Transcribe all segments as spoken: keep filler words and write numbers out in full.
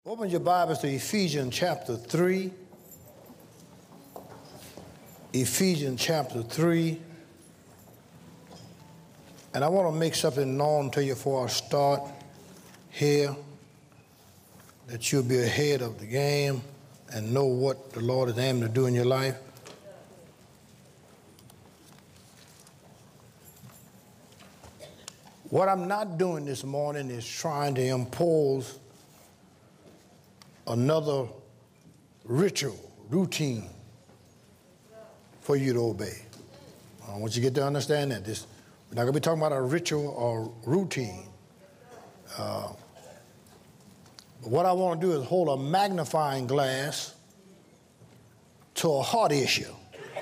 Open your Bibles to Ephesians chapter three. Ephesians chapter three. And I want to make something known to you before I start here, that you'll be ahead of the game and know what the Lord is aiming to do in your life. What I'm not doing this morning is trying to impose another ritual, routine for you to obey. I want you to get to understand that. This, we're not going to be talking about a ritual or routine. Uh, but what I want to do is hold a magnifying glass to a heart issue.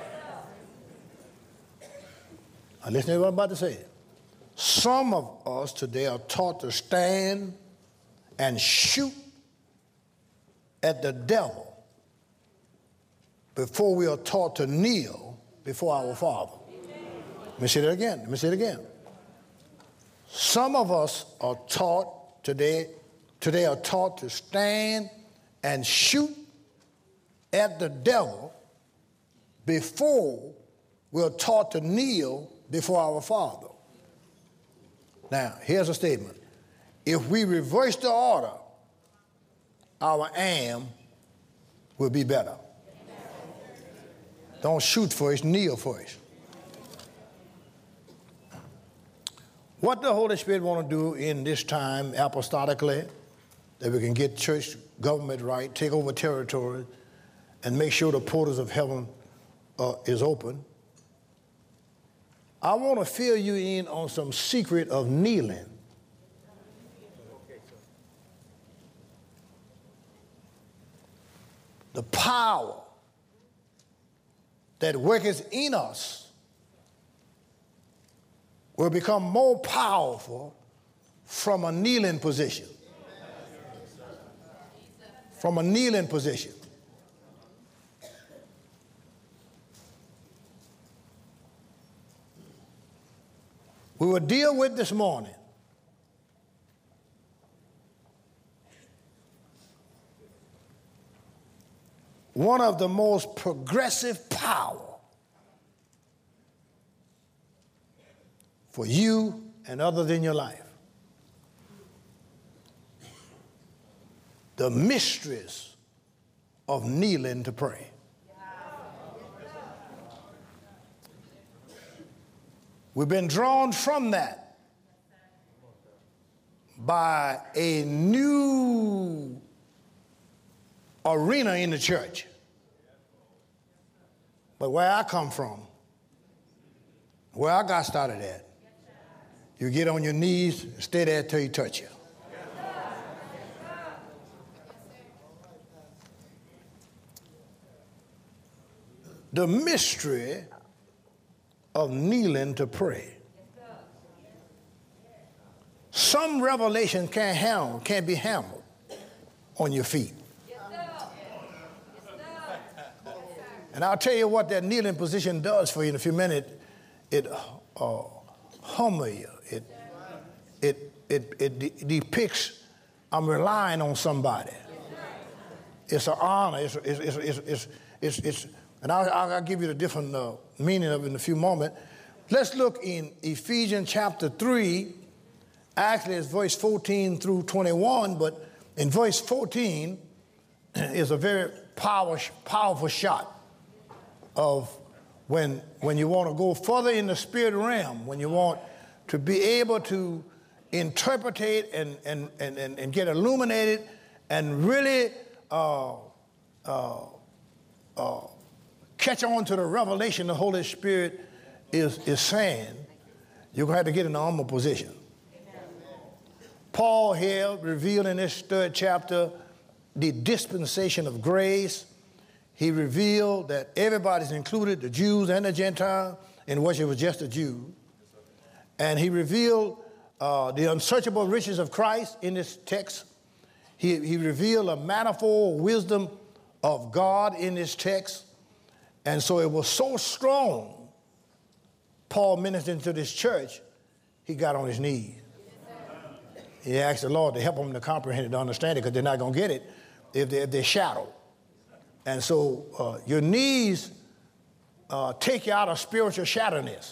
Now listen to what I'm about to say. Some of us today are taught to stand and shoot at the devil before we are taught to kneel before our Father. Let me say that again. Let me say it again. Some of us are taught today, today are taught to stand and shoot at the devil before we're taught to kneel before our Father. Now, here's a statement. If we reverse the order, our aim will be better. Don't shoot first, kneel first. What the Holy Spirit want to do in this time apostolically, that we can get church government right, take over territory, and make sure the portals of heaven uh, is open, I want to fill you in on some secret of kneeling. The power that worketh in us will become more powerful from a kneeling position. From a kneeling position. We will deal with this morning one of the most progressive power for you and others in your life. The mysteries of kneeling to pray. We've been drawn from that by a new arena in the church. But where I come from, where I got started at, you get on your knees and stay there till he touch you. The mystery of kneeling to pray. Some revelation can't handle, can't be handled on your feet. And I'll tell you what that kneeling position does for you in a few minutes. It uh, humbles you. It, it, it, it de- depicts I'm relying on somebody. It's an honor. It's, it's, it's, it's, it's, it's, it's and I'll, I'll give you the different uh, meaning of it in a few moments. Let's look in Ephesians chapter three. Actually, it's verse fourteen through twenty-one, but in verse fourteen is a very power, powerful shot of when, when you want to go further in the spirit realm, when you want to be able to interpretate and, and, and, and, and get illuminated and really uh, uh, uh, catch on to the revelation the Holy Spirit is, is saying, you're going to have to get in the humble position. Paul here revealed in this third chapter the dispensation of grace. He revealed that everybody's included, the Jews and the Gentiles, in which it was just a Jew. And he revealed uh, the unsearchable riches of Christ in this text. He, he revealed a manifold wisdom of God in this text. And so it was so strong, Paul ministered to this church, he got on his knees. He asked the Lord to help them to comprehend it, to understand it, because they're not going to get it if, they, if they're shadowed. And so uh, your knees uh, take you out of spiritual shadowness.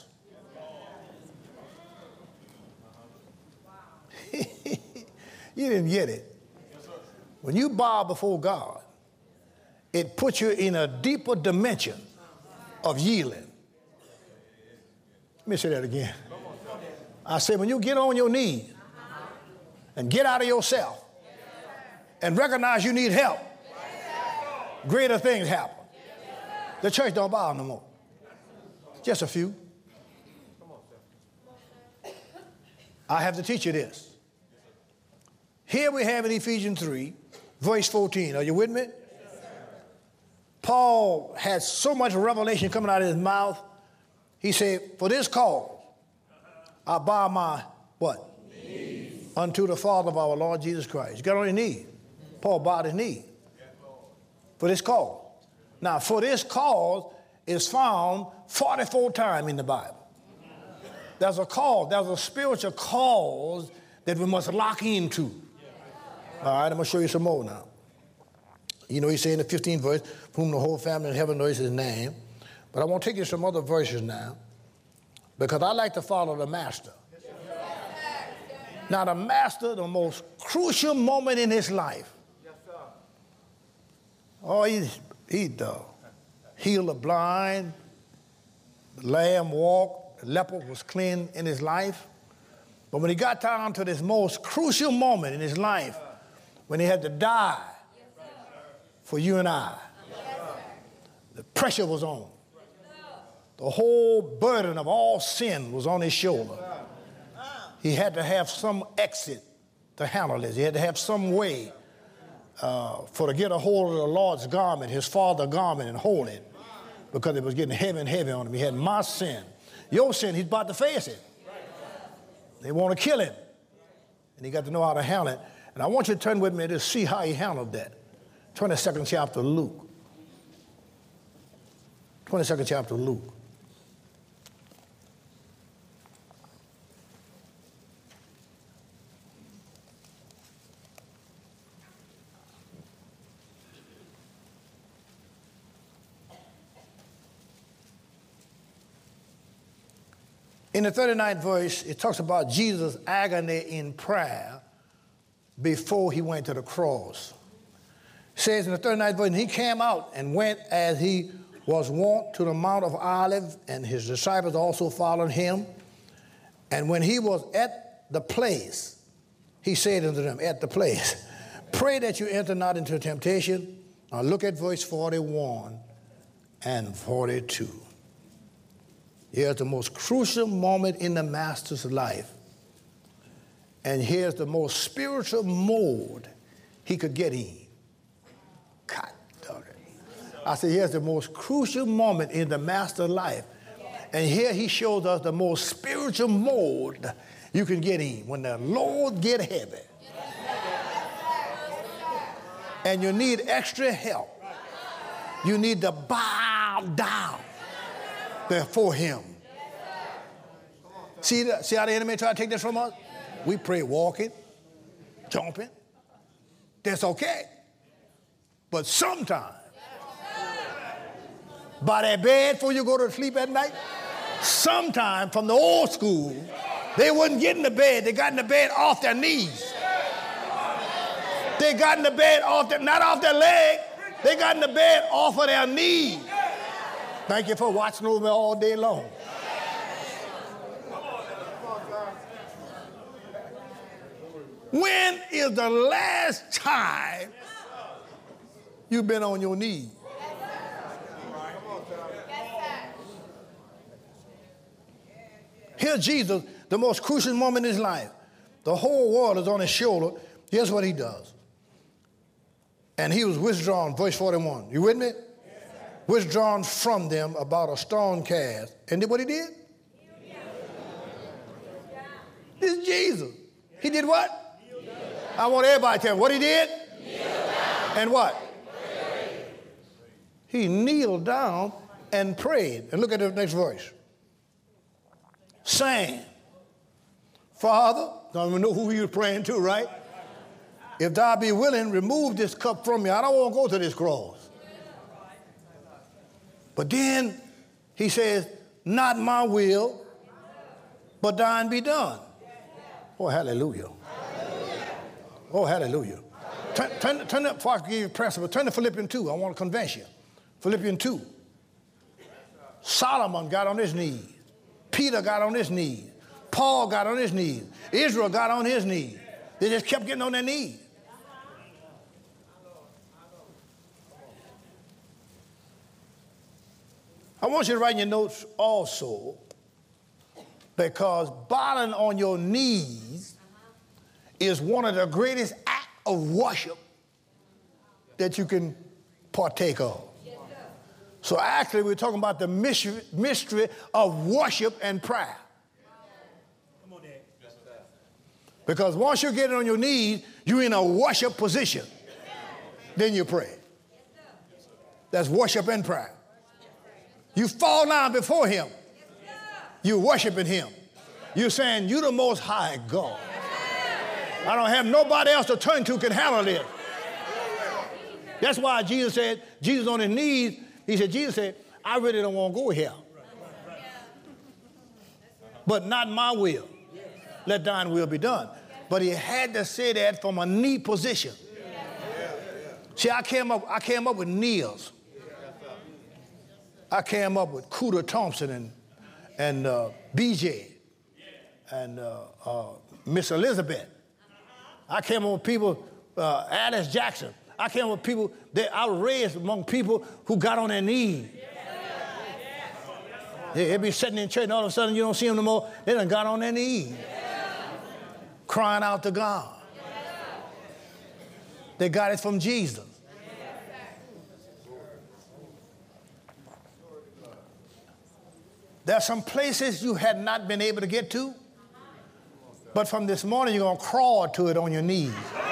You didn't get it. When you bow before God, it puts you in a deeper dimension of yielding. Let me say that again. I said, when you get on your knees and get out of yourself and recognize you need help, greater things happen. The church don't bow no more. Just a few. I have to teach you this. Here we have in Ephesians three, verse fourteen. Are you with me? Yes, Paul had so much revelation coming out of his mouth. He said, for this cause, I bow my, what? Knees. Unto the Father of our Lord Jesus Christ. You got on your knee. Paul bowed his knee. For this cause. Now, for this cause is found forty-four times in the Bible. There's a cause. There's a spiritual cause that we must lock into. All right, I'm going to show you some more now. You know, he said in the fifteenth verse, whom the whole family in heaven knows his name. But I want to take you to some other verses now, because I like to follow the master. Now, the master, the most crucial moment in his life. Oh, he, he uh, healed the blind, the lamb walked, the leper was clean in his life. But when he got down to this most crucial moment in his life, when he had to die for you and I, the pressure was on. The whole burden of all sin was on his shoulder. He had to have some exit to handle this. He had to have some way uh, for to get a hold of the Lord's garment, his father's garment, and hold it, because it was getting heavy and heavy on him. He had my sin. Your sin, he's about to face it. They want to kill him. And he got to know how to handle it. And I want you to turn with me to see how he handled that. twenty-second chapter of Luke. twenty-second chapter of Luke. In the thirty-ninth verse, it talks about Jesus' agony in prayer before he went to the cross. It says in the thirty-ninth verse, and he came out and went as he was wont to the Mount of Olives, and his disciples also followed him. And when he was at the place, he said unto them, at the place, pray that you enter not into temptation. Now look at verse forty-one and forty-two. Here's the most crucial moment in the master's life. And here's the most spiritual mode he could get in. God dog it. I said, here's the most crucial moment in the master's life. And here he shows us the most spiritual mode you can get in. When the load get heavy and you need extra help, you need to bow down before him. See, the, see how the enemy try to take this from us? We pray walking, jumping. That's okay. But sometimes, by that bed before you go to sleep at night, sometime from the old school, they wouldn't get in the bed. They got in the bed off their knees. They got in the bed off their, not off their leg. They got in the bed off of their knees. Thank you for watching over me all day long. When is the last time you've been on your knees? Here's Jesus, the most crucial moment in his life. The whole world is on his shoulder. Here's what he does. And he was withdrawn, verse forty-one. You with me? Withdrawn from them about a stone cast. And did what he did? This is Jesus. He did what? I want everybody to tell me what he did. And what? He kneeled down and prayed. And look at the next verse. Saying, Father, Now we know who he was praying to, right? If thou be willing, remove this cup from me. I don't want to go to this cross. But then he says, not my will, but thine be done. Oh, hallelujah. Oh, hallelujah. Turn, turn, turn up before I give you a principle. Turn to Philippians two. I want to convince you. Philippians two. Solomon got on his knees. Peter got on his knees. Paul got on his knees. Israel got on his knees. They just kept getting on their knees. I want you to write in your notes also, because bowing on your knees is one of the greatest acts of worship that you can partake of. So actually, we're talking about the mystery, mystery of worship and prayer. Because once you get on your knees, you're in a worship position. Then you pray. That's worship and prayer. You fall down before him. You're worshiping him. You're saying, you're the most high God. I don't have nobody else to turn to can handle this. That's why Jesus said, Jesus on his knees, he said, Jesus said, I really don't want to go here. But not my will. Let thine will be done. But he had to say that from a knee position. See, I came up, I came up with kneels. I came up with Cooter Thompson and, and uh, B J and uh, uh, Miss Elizabeth. I came up with people, uh, Alice Jackson. I came up with people, that I was raised among people who got on their knees. They, they be sitting in church and all of a sudden you don't see them no more. They done got on their knees, crying out to God. They got it from Jesus. There are some places you had not been able to get to, but from this morning you're going to crawl to it on your knees.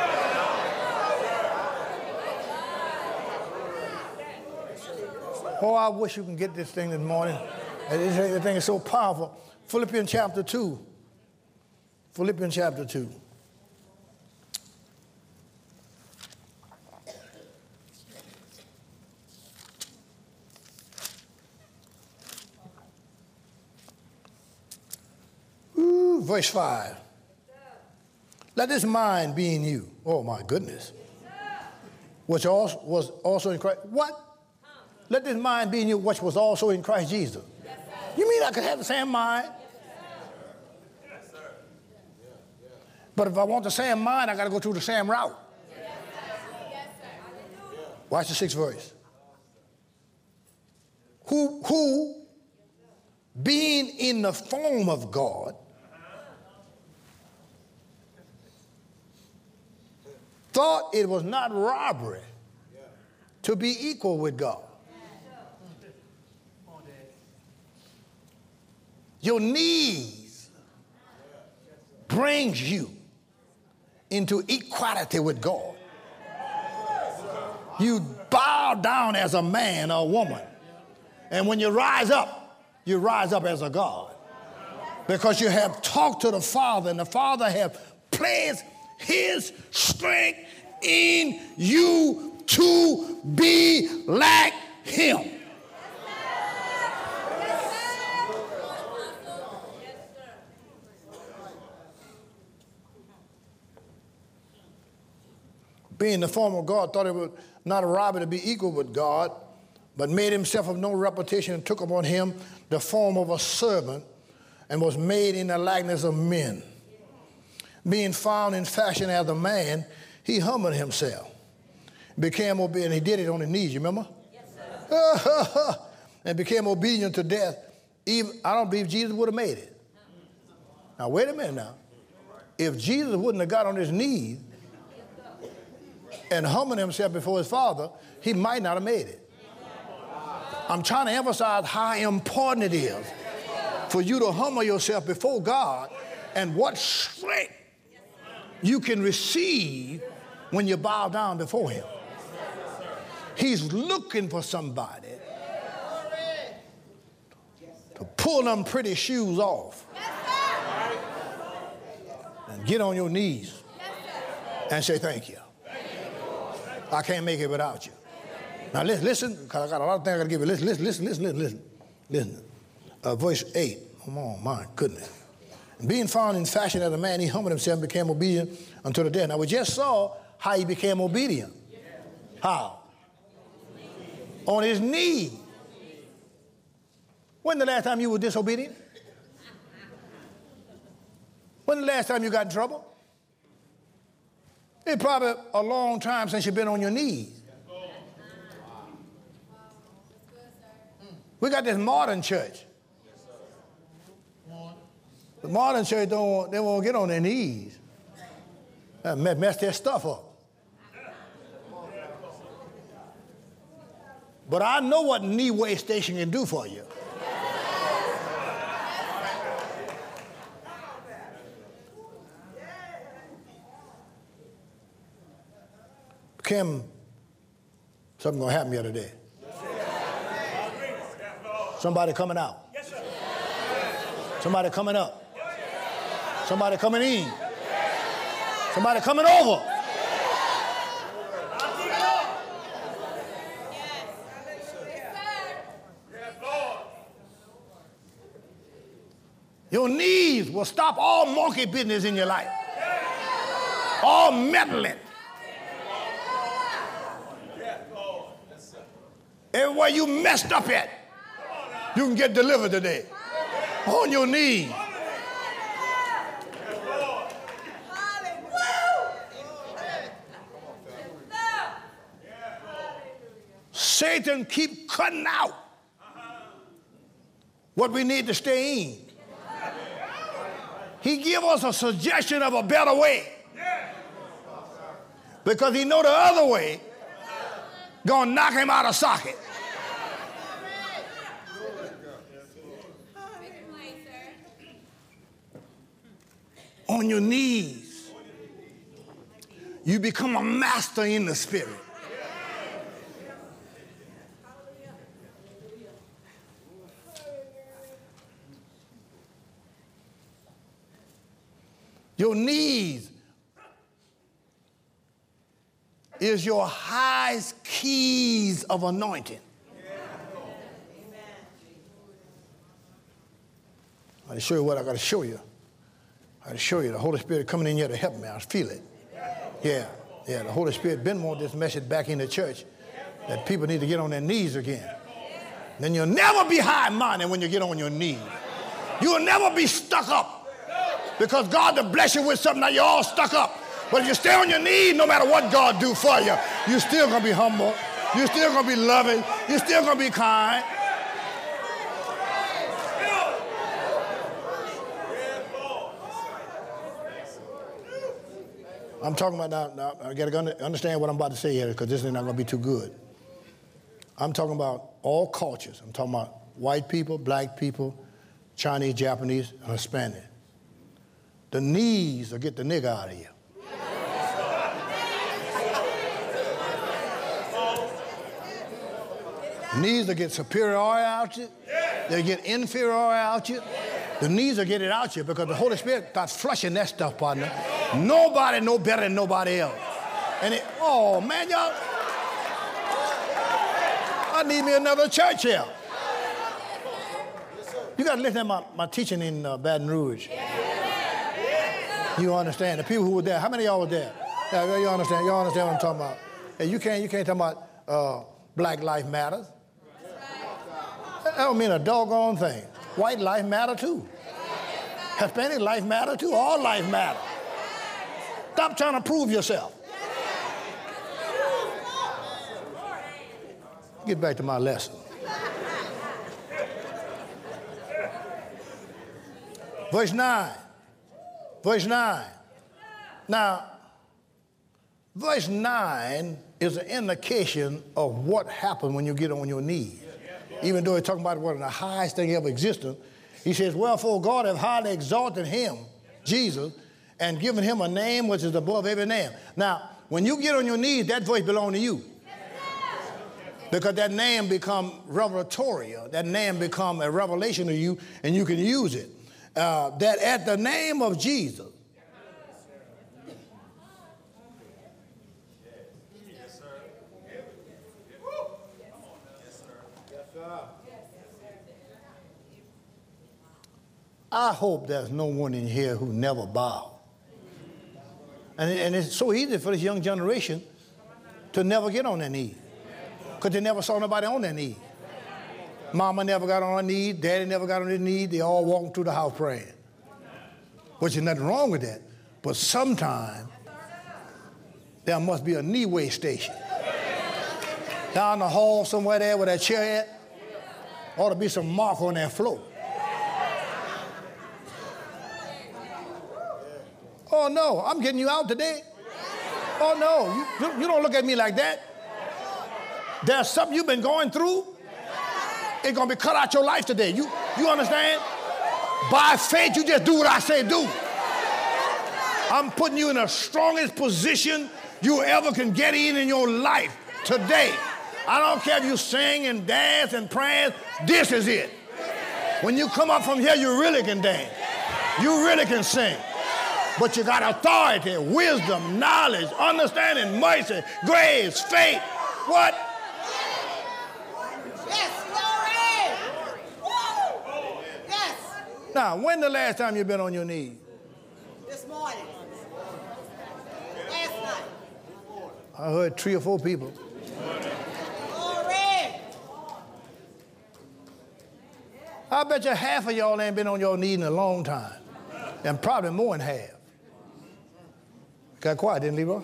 Oh, I wish you can get this thing this morning. This thing is so powerful. Philippians chapter two. Philippians chapter two. Ooh, verse five. Let this mind be in you. Oh, my goodness. Which also was also in Christ. What? Let this mind be in you, which was also in Christ Jesus. Yes, you mean I could have the same mind? Yes, sir. But if I want the same mind, I got to go through the same route. Yes, yes, sir. Watch the sixth verse. Who, who, being in the form of God, thought it was not robbery to be equal with God. Your knees brings you into equality with God. You bow down as a man or a woman. And when you rise up, you rise up as a God. Because you have talked to the Father, and the Father have placed his strength in you to be like him. Being the form of God, thought it was not a robbery to be equal with God, but made himself of no reputation and took upon him the form of a servant and was made in the likeness of men. Being found in fashion as a man, he humbled himself, became obedient. He did it on his knees, you remember? Yes, sir. And became obedient to death. Even, I don't believe Jesus would have made it. Now, wait a minute now. If Jesus wouldn't have got on his knees and humbled himself before his Father, he might not have made it. I'm trying to emphasize how important it is for you to humble yourself before God and what strength you can receive when you bow down before him. He's looking for somebody to pull them pretty shoes off And get on your knees and say thank you. I can't make it without you. Now listen, because I got a lot of things I got to give you. Listen, listen, listen, listen, listen, listen. listen. Uh, verse eight. Oh, my goodness. Being found in fashion as a man, he humbled himself and became obedient unto the death. Now, we just saw how he became obedient. How? On his knee. When the last time you were disobedient? When the last time you got in trouble? It's probably a long time since you've been on your knees. We got this modern church. The modern church don't want, they won't get on their knees. That mess their stuff up. But I know what knee way station can do for you. Kim, something gonna happen here today. Somebody coming out. Somebody coming up. Somebody coming in. Somebody coming over. Your knees will stop all monkey business in your life. All meddling. Everywhere you messed up at, you can get delivered today. On your knees. Satan keep cutting out what we need to stay in. He give us a suggestion of a better way because he know the other way gonna knock him out of socket. On your knees, you become a master in the spirit. Your knees is your highest keys of anointing. I'm going to show you what I got to show you. I got to show you the Holy Spirit coming in here to help me. I feel it. Yeah, yeah. The Holy Spirit been want this message back in the church that people need to get on their knees again. Then you'll never be high-minded when you get on your knees. You'll never be stuck up. Because God will bless you with something that you're all stuck up. But if you stay on your knees, no matter what God do for you, you're still going to be humble. You're still going to be loving. You're still going to be kind. I'm talking about now, now I got to understand what I'm about to say here because this is not going to be too good. I'm talking about all cultures. I'm talking about white people, black people, Chinese, Japanese, and Hispanic. The knees will get the nigga out of you. The knees will get superiority out you. They'll get inferiority out you. The knees will get it out you because the Holy Spirit starts flushing that stuff, partner. Nobody know better than nobody else. And it, oh, man, y'all. I need me another church here. You got to listen to my, my teaching in uh, Baton Rouge. You understand? The people who were there, how many of y'all were there? Yeah, you understand? Y'all understand what I'm talking about? Hey, you can't, you can't talk about uh, Black Life Matters. That don't mean a doggone thing. White life matter too. Hispanic life matter too. All life matter. Stop trying to prove yourself. Get back to my lesson. Verse nine. Verse nine. Now, verse nine is an indication of what happened when you get on your knees. Even though he's talking about one of the highest thing ever existed, he says, wherefore God hath highly exalted him, Jesus, and given him a name which is above every name. Now, when you get on your knees, that voice belongs to you. Because that name become revelatory. That name become a revelation to you, and you can use it. Uh, that at the name of Jesus, I hope there's no one in here who never bowed. And, and it's so easy for this young generation to never get on their knees because they never saw nobody on their knees. Mama never got on her knees. Daddy never got on his knees. They all walking through the house praying. Which is nothing wrong with that. But sometime there must be a knee way station. Down the hall somewhere there where that chair at, ought to be some mark on that floor. Oh, no, I'm getting you out today. Oh, no, you, you don't look at me like that. There's something you've been going through. It's going to be cut out your life today. You, you understand? By faith, you just do what I say do. I'm putting you in the strongest position you ever can get in in your life today. I don't care if you sing and dance and pray. This is it. When you come up from here, you really can dance. You really can sing. But you got authority, wisdom, knowledge, understanding, mercy, grace, faith. What? Yes, glory. Woo. Yes. Now, when the last time you've been on your knees? This morning. Last night. I heard three or four people. Glory. I bet you half of y'all ain't been on your knees in a long time. And probably more than half. Got quiet, didn't Leroy?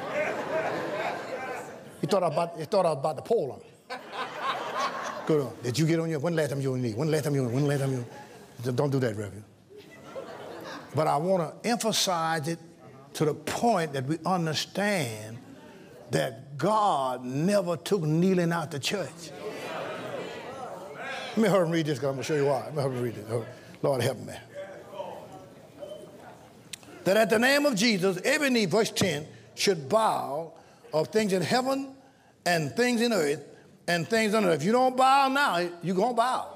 He thought I was about, he thought I was about to pull him. Good on. Did you get on your, when the last time you were on your knee? When the last time you were, when the last time you were, don't do that, Reverend. But I want to emphasize it to the point that we understand that God never took kneeling out the church. Let me hurry and read this because I'm going to show you why. Let me hurry and read this. Lord help me. That at the name of Jesus, every knee, verse ten, should bow of things in heaven and things in earth and things on earth. If you don't bow now, you're going to bow.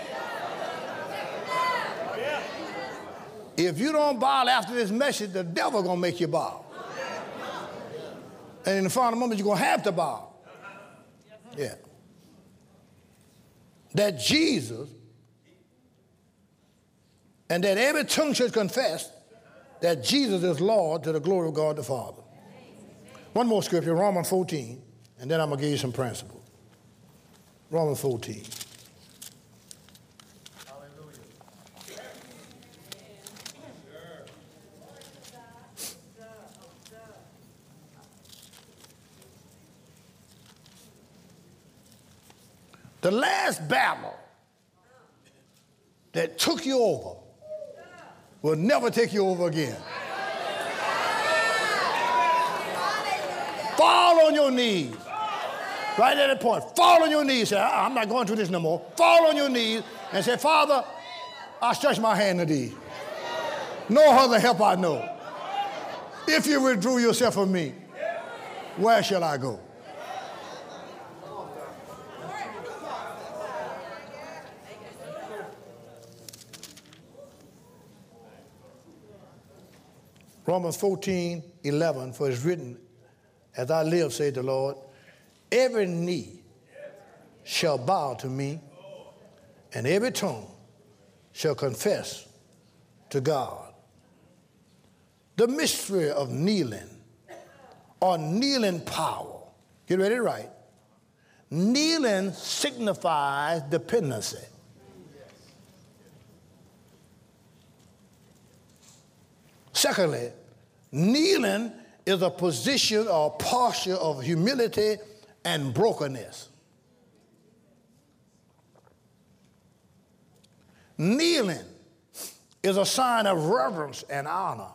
If you don't bow after this message, the devil going to make you bow. And in the final moment, you're going to have to bow. Yeah. That Jesus and that every tongue should confess that Jesus is Lord to the glory of God the Father. One more scripture, Romans fourteen, and then I'm going to give you some principles. Romans fourteen. Hallelujah. The last battle that took you over will never take you over again. Fall on your knees. Right at that point. Fall on your knees. Say, I'm not going through this no more. Fall on your knees and say, Father, I stretch my hand to thee. No other help I know. If you withdrew yourself from me, where shall I go? Romans fourteen, eleven, for it's written, as I live, saith the Lord, every knee shall bow to me, and every tongue shall confess to God. The mystery of kneeling, or kneeling power, get ready to write. Kneeling signifies dependency. Secondly, kneeling is a position or posture of humility and brokenness. Kneeling is a sign of reverence and honor.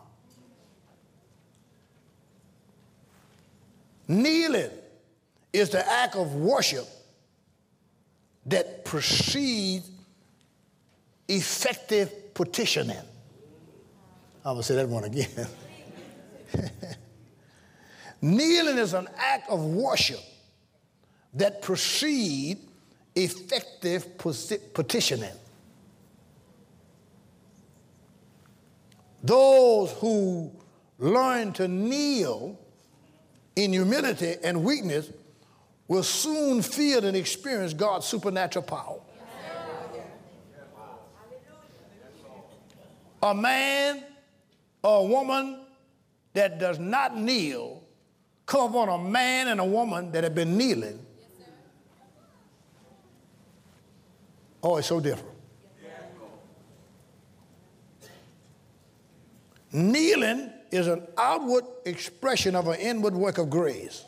Kneeling is the act of worship that precedes effective petitioning. I'm going to say that one again. Kneeling is an act of worship that precedes effective petitioning. Those who learn to kneel in humility and weakness will soon feel and experience God's supernatural power. A man or a woman that does not kneel come upon a man and a woman that have been kneeling. Oh, it's so different. Kneeling is an outward expression of an inward work of grace.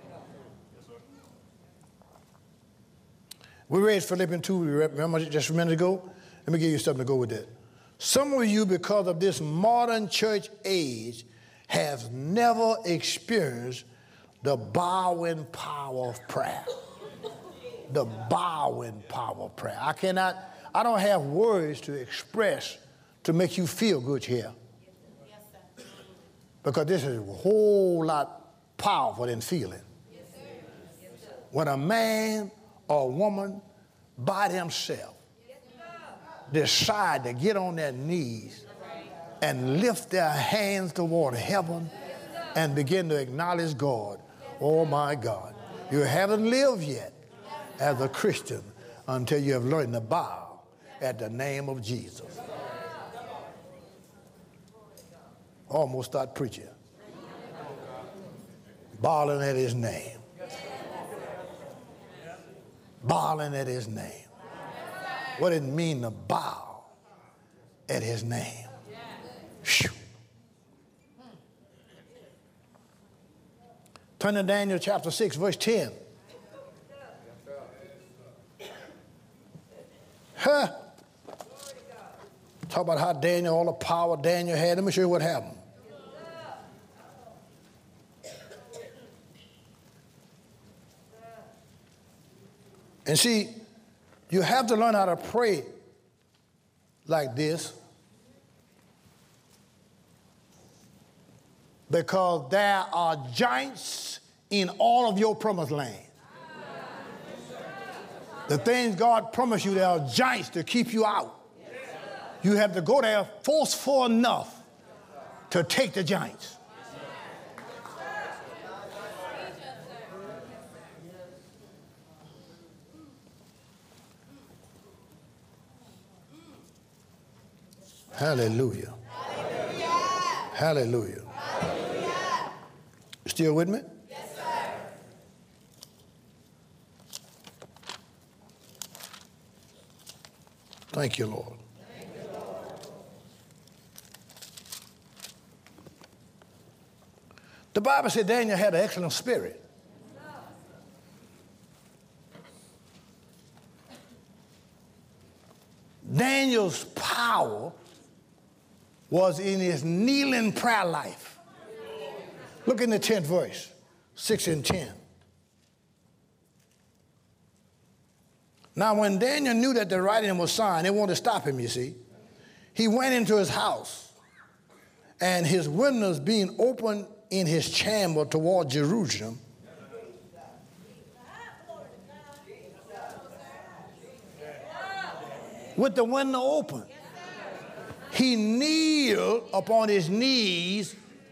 We read Philippians two, remember just a minute ago? Let me give you something to go with that. Some of you, because of this modern church age, have never experienced the bowing power of prayer. The bowing power of prayer. I cannot, I don't have words to express to make you feel good here. Because this is a whole lot powerful than feeling. When a man or a woman by themselves decide to get on their knees and lift their hands toward heaven and begin to acknowledge God. Oh my God, you haven't lived yet as a Christian until you have learned to bow at the name of Jesus. Almost start preaching. Bawling at his name. Bawling at his name. What did it mean to bow at his name? Whew. Turn to Daniel chapter six, verse ten. Huh? Talk about how Daniel, all the power Daniel had. Let me show you what happened. And see, you have to learn how to pray like this because there are giants in all of your promised land. The things God promised you, there are giants to keep you out. You have to go there forceful enough to take the giants. Hallelujah. Hallelujah. Hallelujah. Hallelujah. You still with me? Yes, sir. Thank you, Lord. Thank you, Lord. The Bible said Daniel had an excellent spirit. Daniel's power was in his kneeling prayer life. Look in the tenth verse, six and ten. Now, when Daniel knew that the writing was signed, they wanted to stop him, you see. He went into his house, and his windows being open in his chamber toward Jerusalem, with the window open, he kneeled upon his knees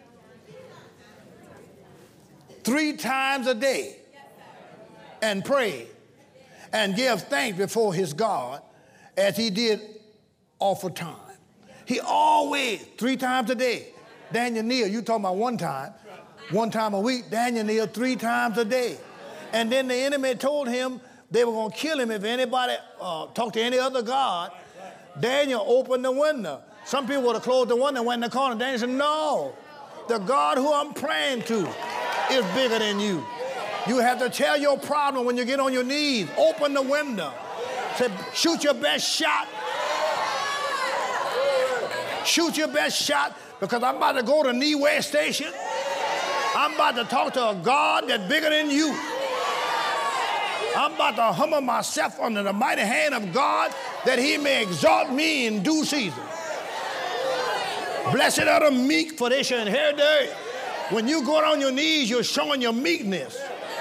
three times a day and prayed and gave thanks before his God as he did offer time. He always, three times a day. Daniel kneeled, you talking about one time, one time a week. Daniel kneeled three times a day. And then the enemy told him they were going to kill him if anybody uh, talked to any other God. Daniel opened the window. Some people would have closed the window and went in the corner. Daniel said, no, the God who I'm praying to is bigger than you. You have to tell your problem when you get on your knees. Open the window. Say, shoot your best shot. Shoot your best shot because I'm about to go to Knee West Station. I'm about to talk to a God that's bigger than you. I'm about to humble myself under the mighty hand of God that he may exalt me in due season. Blessed are the meek, for they shall inherit the earth. When you go on your knees, you're showing your meekness.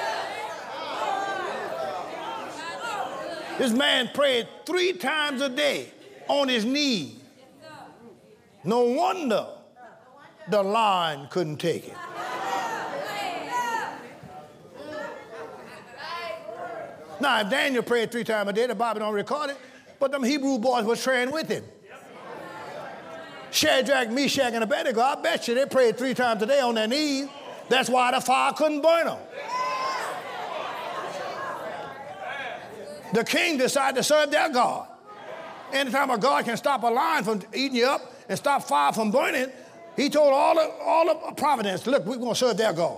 This man prayed three times a day on his knees. No wonder the lion couldn't take it. Now, if Daniel prayed three times a day, the Bible don't record it, but them Hebrew boys were praying with him. Shadrach, Meshach, and Abednego, I bet you they prayed three times a day on their knees. That's why the fire couldn't burn them. The king decided to serve their God. Anytime a God can stop a lion from eating you up and stop fire from burning, he told all of, all of Providence, look, we're going to serve their God.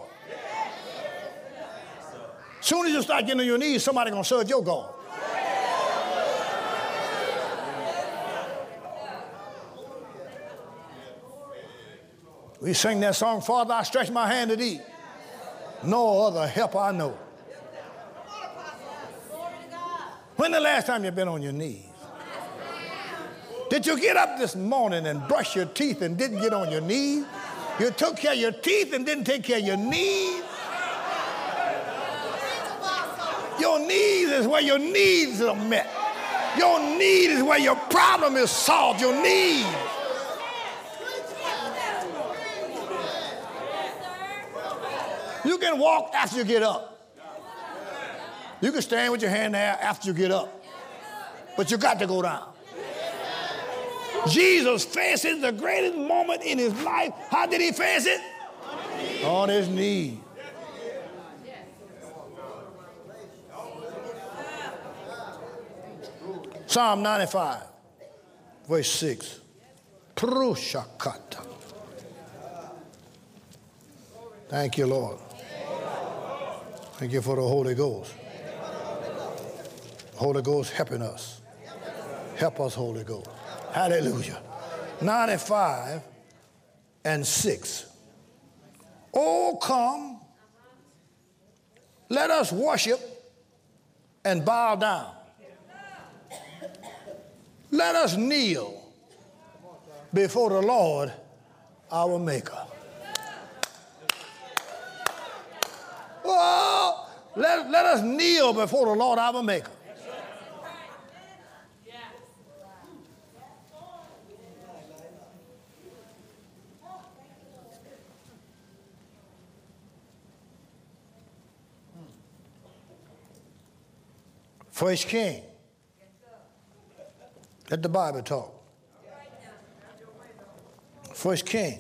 As soon as you start getting on your knees, somebody's going to serve your God. We sing that song, Father, I stretch my hand to thee. No other help I know. When the last time you've been on your knees? Did you get up this morning and brush your teeth and didn't get on your knees? You took care of your teeth and didn't take care of your knees? Your knees is where your needs are met. Your need is where your problem is solved. Your knees. You can walk after you get up. You can stand with your hand there after you get up. But you got to go down. Jesus faces the greatest moment in his life. How did he face it? On his knees. Psalm ninety-five, verse six. Prushakata. Thank you, Lord. Thank you for the Holy Ghost. Holy Ghost helping us. Help us, Holy Ghost. Hallelujah. ninety-five and six. Oh, come, let us worship and bow down. Let us kneel before the Lord, our Maker. Oh, let, let us kneel before the Lord, our Maker. First King. Let the Bible talk. First King.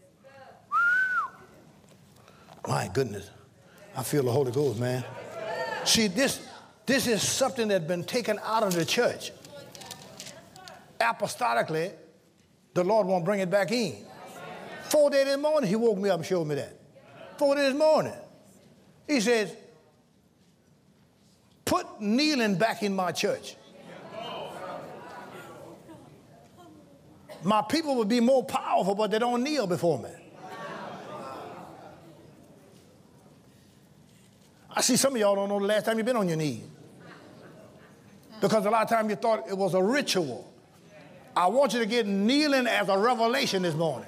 My goodness. I feel the Holy Ghost, man. See, this, this is something that's been taken out of the church. Apostolically, the Lord won't bring it back in. Four days this morning, he woke me up and showed me that. Four days this morning. He says, put kneeling back in my church. My people would be more powerful, but they don't kneel before me. I see some of y'all don't know the last time you've been on your knees. Because a lot of times you thought it was a ritual. I want you to get kneeling as a revelation this morning.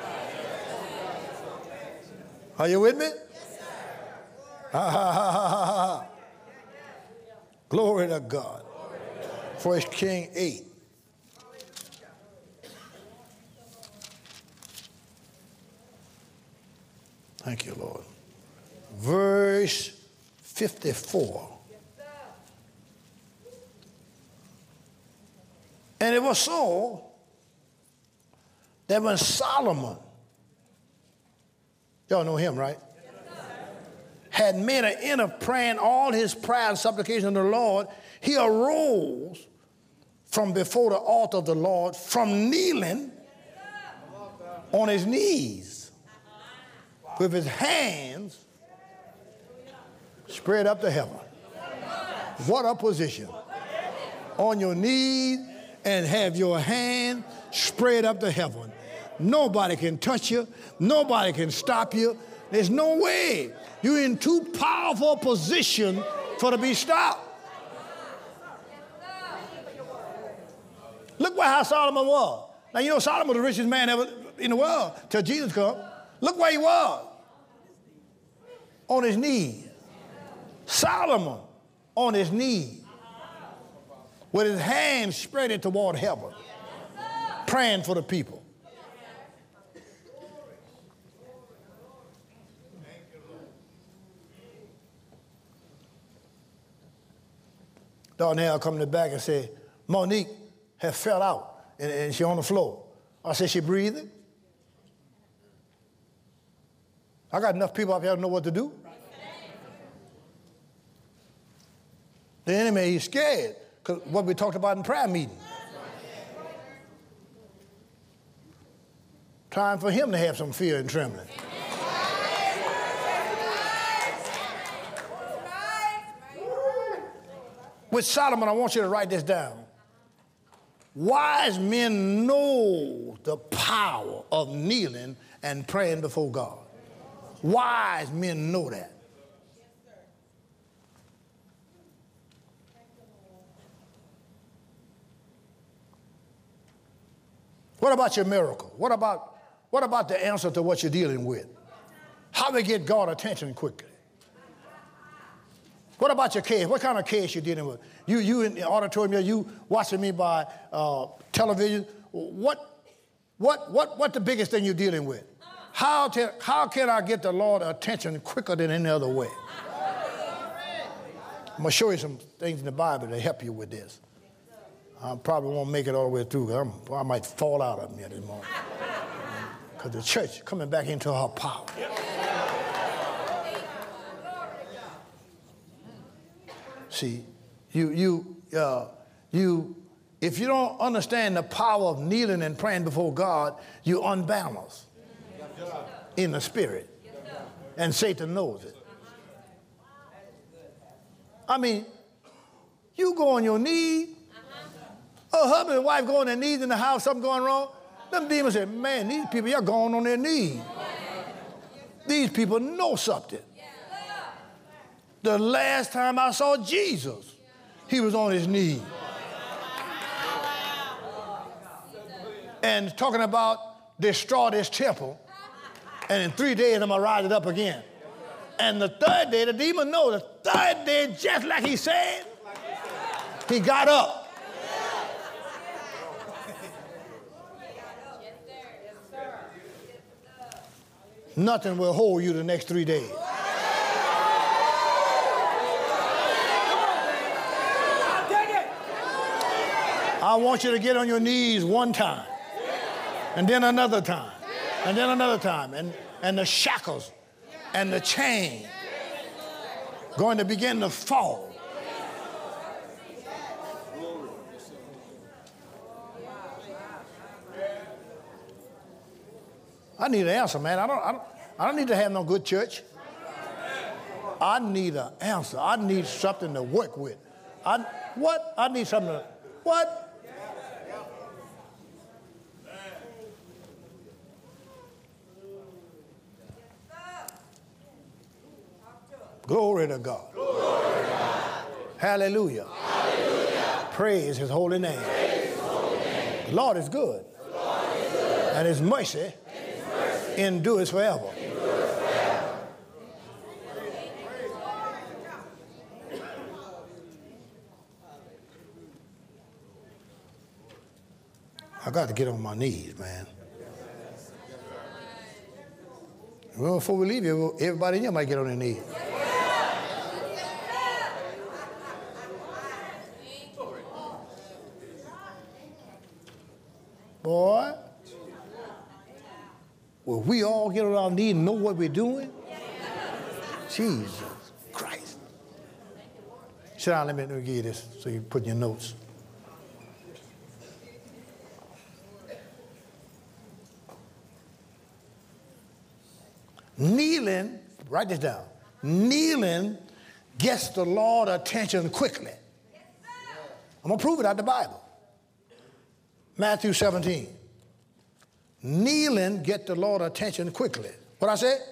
Are you with me? Yes, sir. Ha, ha, ha, ha, ha, ha. Glory to God. First King eight. Thank you, Lord. Verse fifty-four. And it was so that when Solomon, y'all know him, right? Had made an end of praying all his prayer and supplication to the Lord, he arose from before the altar of the Lord, from kneeling on his knees, with his hands spread up to heaven. What a position. On your knees and have your hand spread up to heaven. Nobody can touch you. Nobody can stop you. There's no way. You're in too powerful a position for to be stopped. Look where how Solomon was. Now, you know Solomon was the richest man ever in the world till Jesus come. Look where he was. On his knees. Solomon on his knees. With his hands spread toward heaven. Praying for the people. Darnell come in the back and say, Monique has fell out and, and she on the floor. I said, she breathing? I got enough people up here to know what to do. The enemy, he's scared because what we talked about in prayer meeting. Time for him to have some fear and trembling. With Solomon, I want you to write this down. Wise men know the power of kneeling and praying before God. Wise men know that. What about your miracle? What about, what about the answer to what you're dealing with? How to get God's attention quickly? What about your case? What kind of case you're dealing with? You, you in the auditorium, you watching me by uh, television. What, what, what, what the biggest thing you're dealing with? How, to, how can I get the Lord's attention quicker than any other way? I'm going to show you some things in the Bible to help you with this. I probably won't make it all the way through. I'm, I might fall out of me this morning. Because the church coming back into her power. See, you, you, uh, you, if you don't understand the power of kneeling and praying before God, you're unbalanced in the spirit. And Satan knows it. I mean, you go on your knee. Oh, husband and wife go on their knees in the house, something going wrong. Them demons say, man, these people, you're going on their knees. These people know something. The last time I saw Jesus, he was on his knees. And talking about destroy this temple, and in three days I'm going to rise it up again. And the third day, the demon knows, the third day, just like he said, he got up. Nothing will hold you the next three days. I want you to get on your knees one time, and then another time, and then another time, and, and the shackles and the chain going to begin to fall. I need an answer, man. I don't, I don't, I don't need to have no good church. I need an answer. I need something to work with. I, what? I need something to, what? Glory to God. Glory to God. Hallelujah. Hallelujah. Praise his holy name. His holy name. The Lord is good. The Lord is good. And his mercy, and his mercy endures forever. Endures forever. I got to get on my knees, man. Well, before we leave here, everybody in here might get on their knees. Boy, will we all get on our knees and know what we're doing? Jesus Christ. Sit down, let me, let me give you this so you put in your notes. Kneeling, write this down. Kneeling gets the Lord's attention quickly. I'm going to prove it out of the Bible. Matthew seventeen. Kneeling get the Lord's attention quickly. What I said?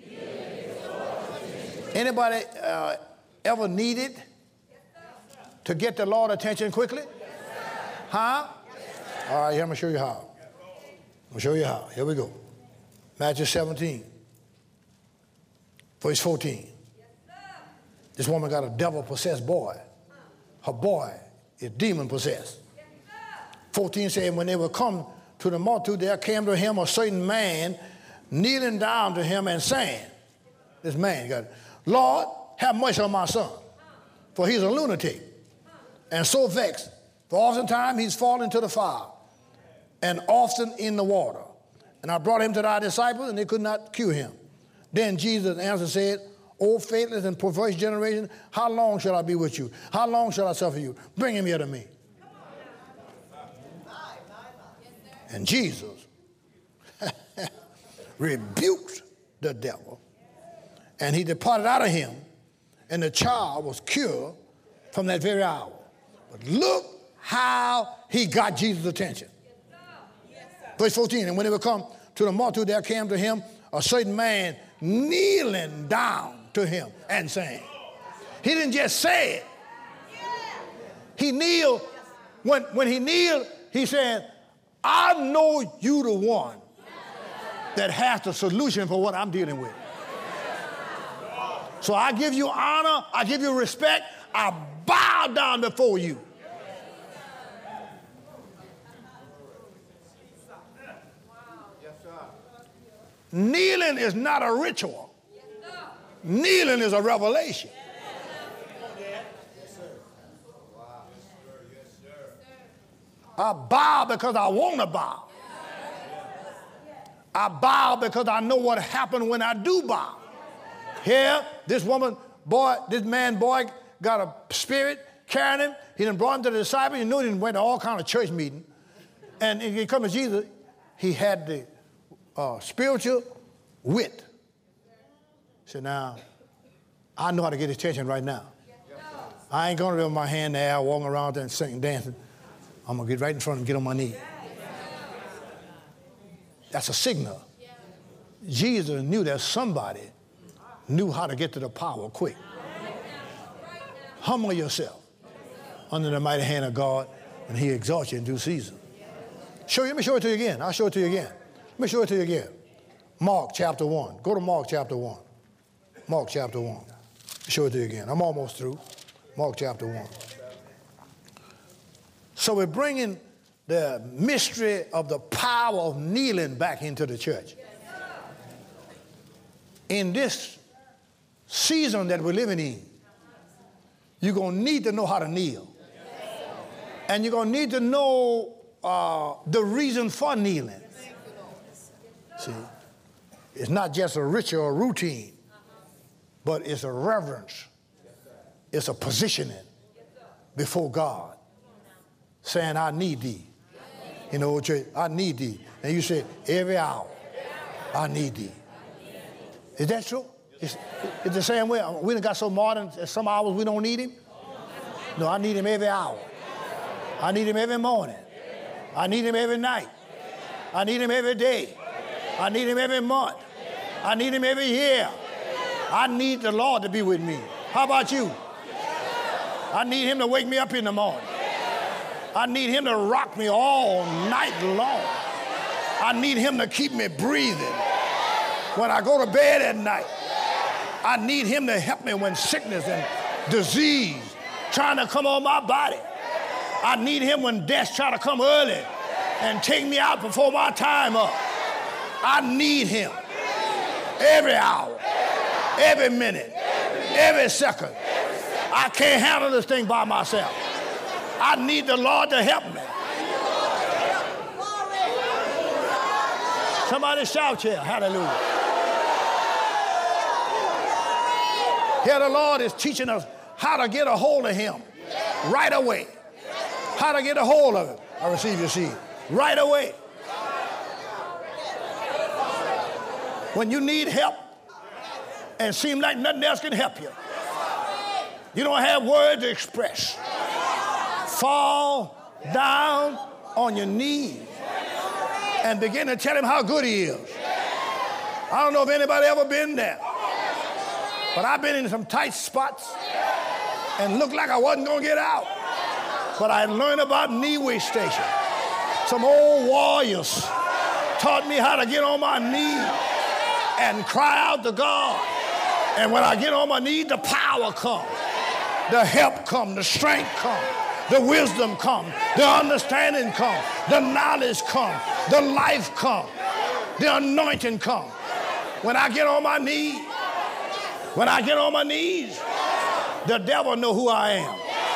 Anybody uh, ever needed to get the Lord's attention quickly? Huh? All right, here, I'm going to show you how. I'm going to show you how. Here we go. Matthew seventeen. Verse fourteen. This woman got a devil-possessed boy. Her boy is demon-possessed. fourteen said, when they would come to the multitude, there came to him a certain man, kneeling down to him and saying, this man got, Lord, have mercy on my son, for he's a lunatic and so vexed, for oftentimes he's fallen into the fire, and often in the water. And I brought him to thy disciples, and they could not cure him. Then Jesus answered and said, O faithless and perverse generation, how long shall I be with you? How long shall I suffer you? Bring him here to me. And Jesus rebuked the devil, and he departed out of him, and the child was cured from that very hour. But look how he got Jesus' attention. Verse fourteen, and when they would come to the multitude, there came to him a certain man kneeling down to him and saying. He didn't just say it. He kneeled. When, when he kneeled, he said, I know you the one that has the solution for what I'm dealing with. So I give you honor, I give you respect, I bow down before you. Kneeling is not a ritual. Kneeling is a revelation. I bow because I want to bow. I bow because I know what happened when I do bow. Here, this woman, boy, this man, boy, got a spirit carrying him. He done brought him to the disciples. He knew he done went to all kind of church meetings. And he come to Jesus. He had the uh, spiritual wit. He said, now, I know how to get his attention right now. I ain't going to with my hand in the air, walking around there and singing, dancing. I'm going to get right in front of him and get on my knee. That's a signal. Jesus knew that somebody knew how to get to the power quick. Humble yourself under the mighty hand of God, and he exalts you in due season. Show you, let me show it to you again. I'll show it to you again. Let me show it to you again. Mark chapter one. Go to Mark chapter one. Mark chapter one. Show it to you again. I'm almost through. Mark chapter one. So we're bringing the mystery of the power of kneeling back into the church. In this season that we're living in, you're going to need to know how to kneel. And you're going to need to know uh, the reason for kneeling. See, it's not just a ritual or routine, but it's a reverence. It's a positioning before God, saying, I need thee. In the old church, I need thee. And you say, every hour, I need thee. Is that true? It's, it's the same way. We done got so modern, some hours we don't need him. No, I need him every hour. I need him every morning. I need him every night. I need him every day. I need him every month. I need him every year. I need the Lord to be with me. How about you? I need him to wake me up in the morning. I need him to rock me all night long. I need him to keep me breathing when I go to bed at night. I need him to help me when sickness and disease trying to come on my body. I need him when death trying to come early and take me out before my time up. I need him every hour, every minute, every second. I can't handle this thing by myself. I need the Lord to help me. Somebody shout here, hallelujah. Here the Lord is teaching us how to get a hold of him right away. How to get a hold of him. I receive your seed. Right away. When you need help and seem like nothing else can help you, you don't have words to express. Fall down on your knees and begin to tell him how good he is. I don't know if anybody ever been there, but I've been in some tight spots and looked like I wasn't going to get out. But I learned about knee waist station. Some old warriors taught me how to get on my knees and cry out to God. And when I get on my knees, the power comes, the help comes, the strength comes. The wisdom comes, the understanding comes, the knowledge comes, the life comes, the anointing comes. When I get on my knees, when I get on my knees, the devil know who I am.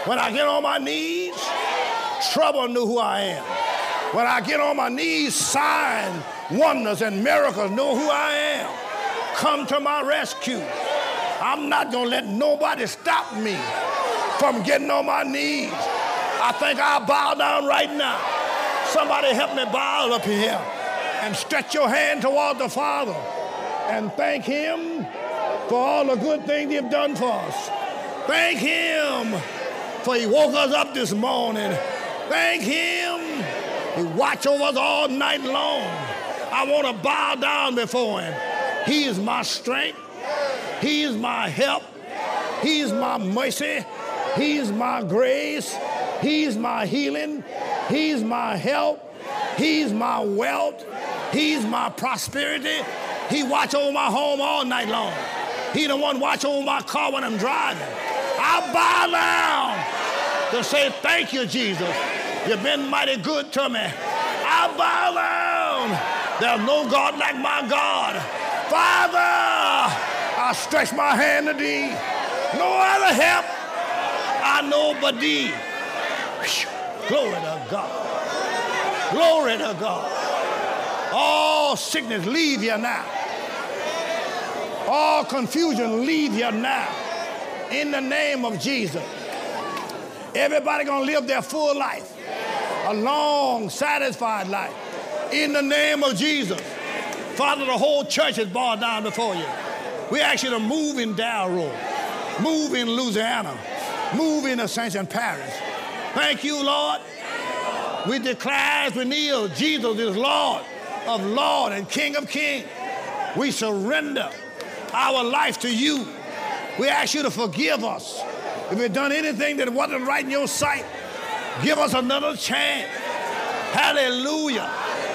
When I get on my knees, trouble knew who I am. When I get on my knees, signs, wonders, and miracles know who I am. Come to my rescue. I'm not going to let nobody stop me from getting on my knees. I think I'll bow down right now. Somebody help me bow up here and stretch your hand toward the Father and thank him for all the good things he's done for us. Thank him for he woke us up this morning. Thank him. He watched over us all night long. I want to bow down before him. He is my strength. He is my help. He is my mercy. He is my grace. He is my healing. He is my help. He is my wealth. He is my prosperity. He watch over my home all night long. He the one watch over my car when I'm driving. I bow down to say thank you, Jesus. You've been mighty good to me. I bow down. There's no God like my God. Father, I stretch my hand to thee. No other help I know but thee. Glory to God. Glory to God. All sickness, leave you now. All confusion, leave you now. In the name of Jesus. Everybody gonna live their full life. A long, satisfied life. In the name of Jesus. Father, the whole church is bowed down before you. We ask you to move in Dalroy, move in Louisiana, move in Ascension Parish. Thank you, Lord. We declare as we kneel, Jesus is Lord of Lord and King of Kings. We surrender our life to you. We ask you to forgive us. If we've done anything that wasn't right in your sight, give us another chance. Hallelujah.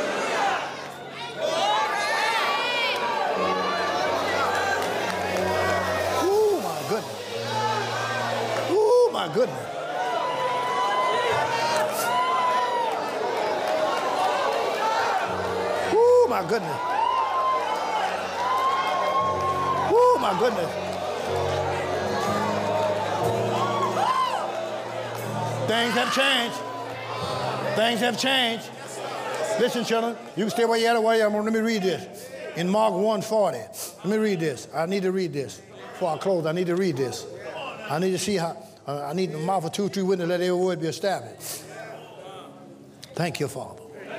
Oh, my goodness. Oh, my goodness. Oh, my goodness. Oh, my goodness. Things have changed. Things have changed. Listen, children, you can stay where you're at or where you're at. Let me read this. In Mark one forty. Let me read this. I need to read this. Before I close, I need to read this. I need to see how, uh, I need the mouth of two or three witnesses, let every word be established. Thank you, Father.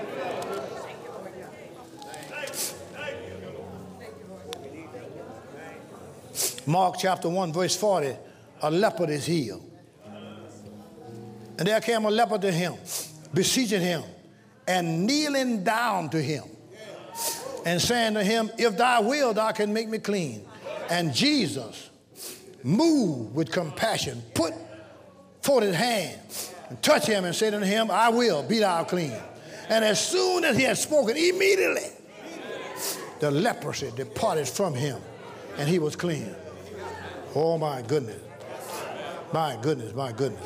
Mark chapter one, verse forty. A leopard is healed. And there came a leper to him, beseeching him, and kneeling down to him, and saying to him, if thou wilt, thou can make me clean. And Jesus, moved with compassion, put forth his hand, and touched him, and said unto him, I will, be thou clean. And as soon as he had spoken, immediately the leprosy departed from him, and he was clean. Oh, my goodness. My goodness, my goodness.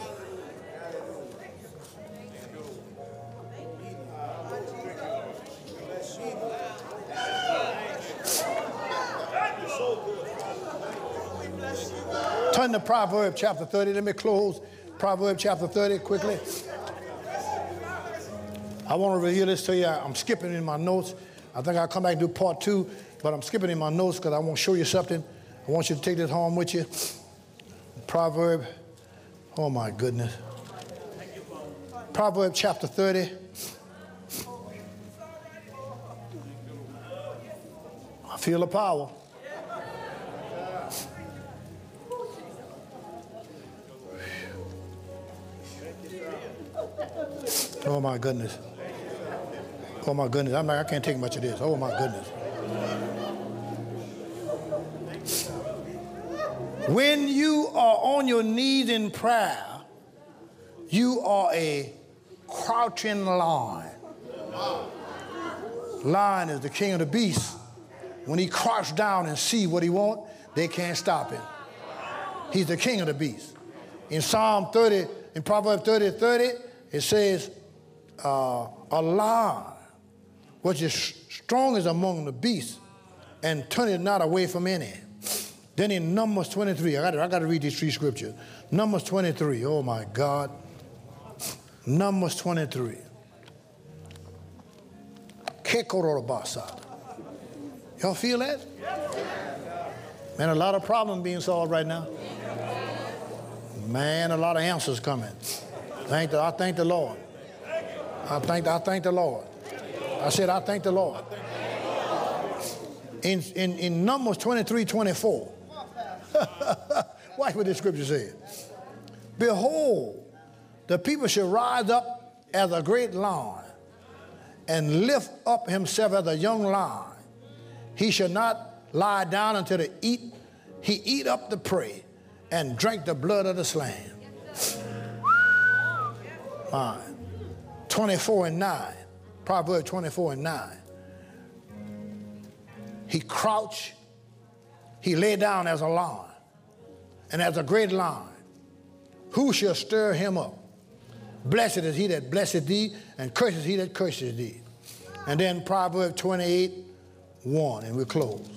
Turn to Proverbs chapter thirty. Let me close Proverbs chapter thirty quickly. I want to reveal this to you. I'm skipping in my notes. I think I'll come back and do part two, but I'm skipping in my notes because I want to show you something. I want you to take this home with you. Proverb. Oh, my goodness. Proverbs chapter thirty. I feel the power. Oh, my goodness. Oh, my goodness. I'm like, I can't take much of this. Oh, my goodness. When you are on your knees in prayer, you are a crouching lion. Lion is the king of the beasts. When he crouched down and see what he wants, they can't stop him. He's the king of the beasts. In Psalm thirty, in Proverbs thirty, thirty, it says, uh, a lion, which is strong as among the beasts, and turneth not away from any. Then in Numbers twenty-three, I got I got to read these three scriptures. Numbers twenty-three. Oh, my God. Numbers twenty-three. Y'all feel that? Man, a lot of problems being solved right now. Man, a lot of answers coming. Thank the, I thank the Lord. I thank, I thank the Lord. I said, I thank the Lord. In, in, in Numbers twenty-three, twenty-four, watch what the scripture says. Behold, the people shall rise up as a great lion and lift up himself as a young lion. He shall not lie down until the eat, he eat up the prey and drink the blood of the slain. Fine. twenty-four and nine. Proverbs twenty-four and nine. He crouched, he lay down as a lion, and as a great lion. Who shall stir him up? Blessed is he that blesseth thee, and cursed is he that curses thee. And then Proverbs twenty-eight, one, and we'll close.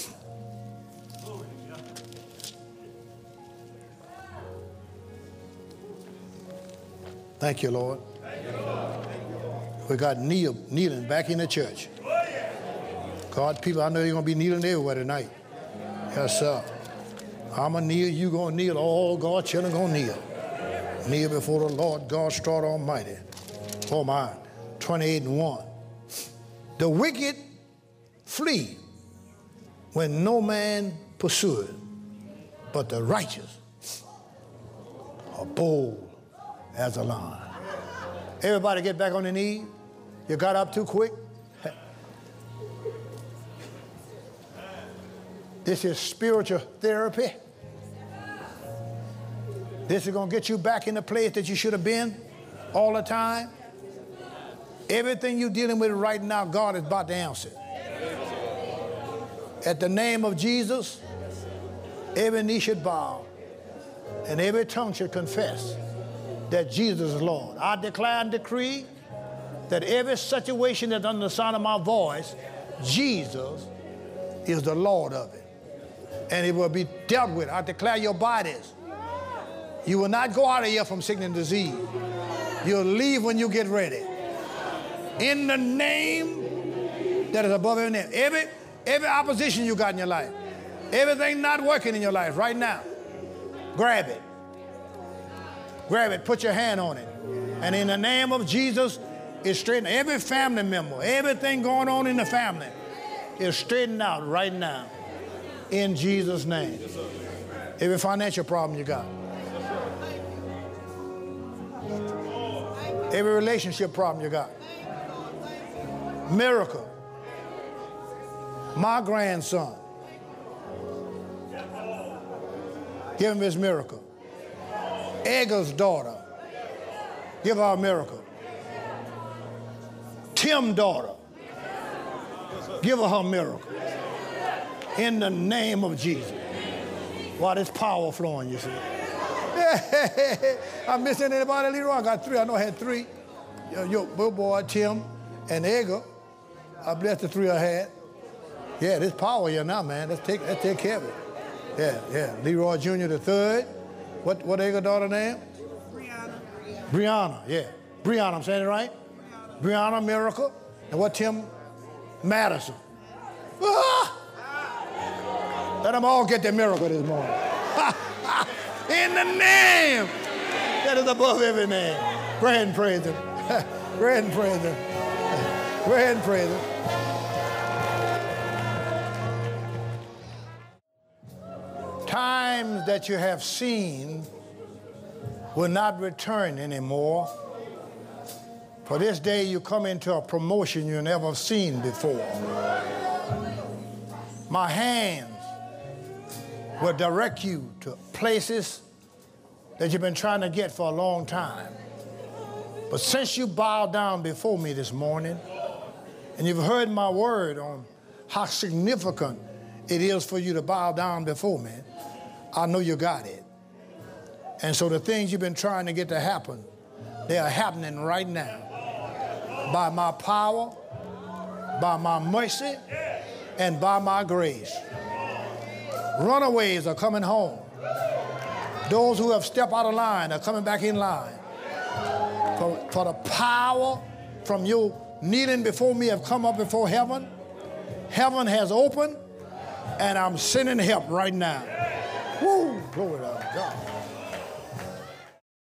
Thank you, Lord. Thank you, Lord. We got kneel, kneeling back in the church. God, people, I know you're going to be kneeling everywhere tonight. Yes, sir. I'm going to kneel, you going to kneel. All God, children going to kneel. Kneel before the Lord God strong almighty. Oh, my. twenty-eight and one. The wicked flee when no man pursueth, but the righteous are bold as a lion. Everybody get back on their knees. You got up too quick. This is spiritual therapy. This is going to get you back in the place that you should have been all the time. Everything you're dealing with right now, God is about to answer. At the name of Jesus, every knee should bow and every tongue should confess that Jesus is Lord. I declare and decree that every situation that's under the sound of my voice, Jesus is the Lord of it. And it will be dealt with. I declare your bodies. You will not go out of here from sickness and disease. You'll leave when you get ready. In the name that is above every name. Every, every opposition you got in your life, everything not working in your life right now, grab it. Grab it, put your hand on it. And in the name of Jesus, it's straightened. Every family member, everything going on in the family is straightened out right now. In Jesus' name. Every financial problem you got. Every relationship problem you got. Miracle. My grandson. Give him his miracle. Edgar's daughter. Give her a miracle. Tim's daughter. Give her her miracle. In the name of Jesus. Why, there's power flowing, you see. I'm missing anybody, Leroy? I got three. I know I had three. Your, your boy, Tim, and Edgar. I bless the three I had. Yeah, there's power here now, man. Let's take, let's take care of it. Yeah, yeah. Leroy Junior the third. What, what Edgar's daughter name? Brianna. Brianna, yeah. Brianna, I'm saying it right? Brianna, Brianna Miracle. And what Tim? Madison. Ah! Let them all get their miracle this morning. In the name that is above every name. Go ahead and praise him. Go ahead and praise him. Go ahead and praise him. Times that you have seen will not return anymore. For this day you come into a promotion you never seen before. My hands will direct you to places that you've been trying to get for a long time. But since you bowed down before me this morning, and you've heard my word on how significant it is for you to bow down before me, I know you got it. And so the things you've been trying to get to happen, they are happening right now. By my power, by my mercy, and by my grace. Runaways are coming home. Those who have stepped out of line are coming back in line. For, for the power from you kneeling before me have come up before heaven. Heaven has opened, and I'm sending help right now. Woo! Glory to God.